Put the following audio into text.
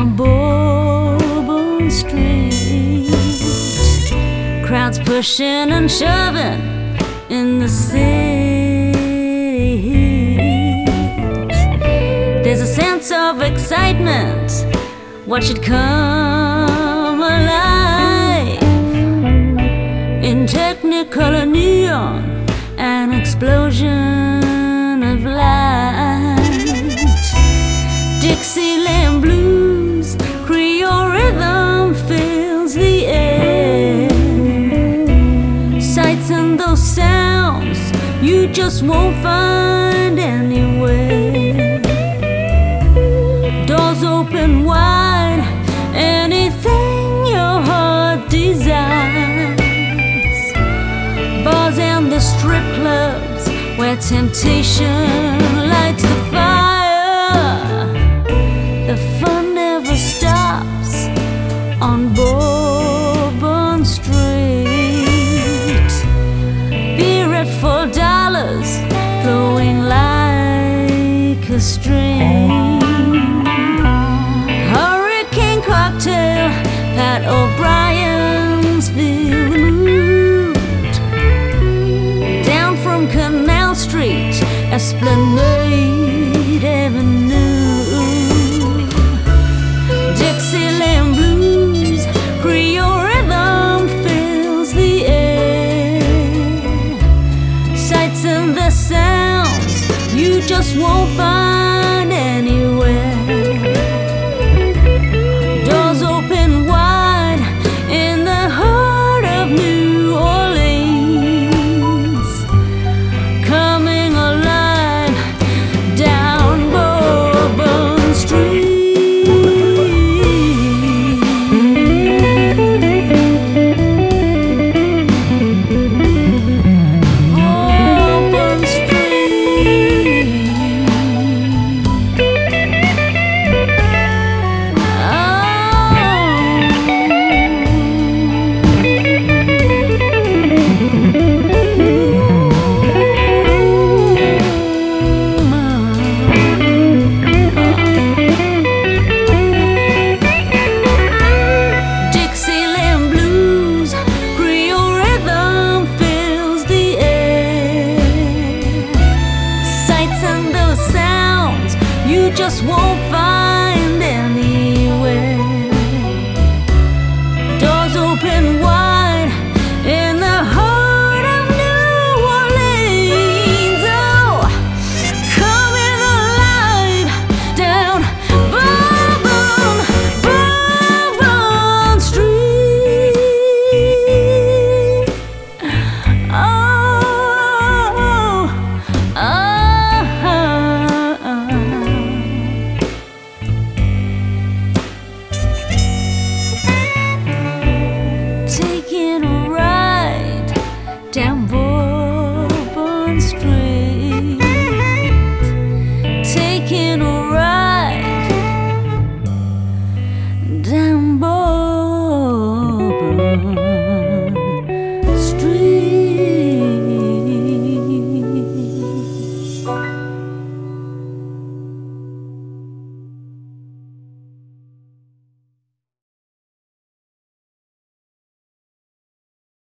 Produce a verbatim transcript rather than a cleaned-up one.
down Bourbon Street. Crowds pushing and shoving in the city. There's a sense of excitement, watch it come alive. In Technicolor neon, an explosion of light. Dixieland blues, Creole rhythm fills the air. Sights and those sounds you just won't find anywhere. Doors open wide, anything your heart desires. Bars and the strip clubs where temptation lights the fire. The fun never stops on Bourbon Street. Beer at four dollars, flowing like a stream. Hurricane cocktail, Pat O'Brien's feel the mood. Down from Canal Street, Esplanade Avenue. Dixieland blues, Creole rhythm fills the air. Sights and the sounds you just won't find anywhere. Doors open wide in the heart of New Orleans. Coming alive down Bourbon Street. Just won't find